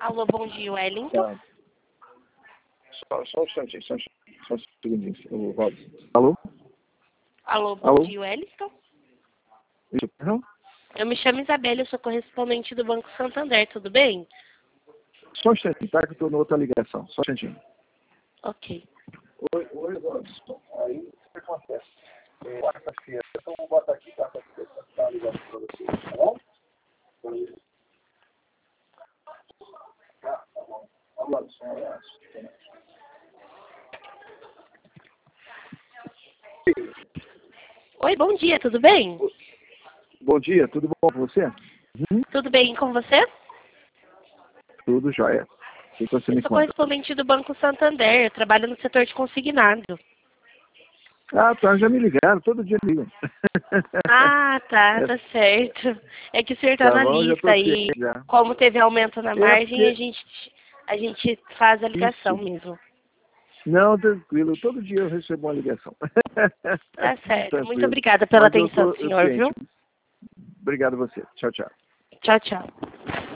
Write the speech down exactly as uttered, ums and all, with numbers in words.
Alô, bom dia, Wellington. Tá. Só, só um instantinho, só um instantinho, só um segundinho. Eu volto. Alô? Alô, bom Alô? dia, Wellington. Isso, não? Eu me chamo Isabela, eu sou correspondente do Banco Santander, tudo bem? Só um instantinho, tá? Que eu tô na outra ligação. Só um instantinho. Ok. Oi, oi, Robson. Aí, o que acontece? É, quarta-feira, então vou botar aqui, quarta-feira, tá ligado pra você, tá bom? Tá, tá bom. Vamos lá, só um abraço. Oi, bom dia, tudo bem? Bom dia, tudo bom com você? Uhum. Tudo bem com você? Tudo jóia. O que você Eu me sou conta? correspondente do Banco Santander, eu trabalho no setor de consignado. Ah, tá, já me ligaram, todo dia ligam. Ah, tá, É, tá certo. É que o senhor tá tá na bom, já tô lista e ciente já. como teve aumento na É margem, a porque, gente, a gente faz a ligação isso. mesmo. Não, tranquilo, todo dia eu recebo uma ligação. Tá certo. Muito Tranquilo. obrigada pela Mas eu atenção tô do eu senhor, ciente. viu? Obrigado a você. Tchau, tchau. Tchau, tchau.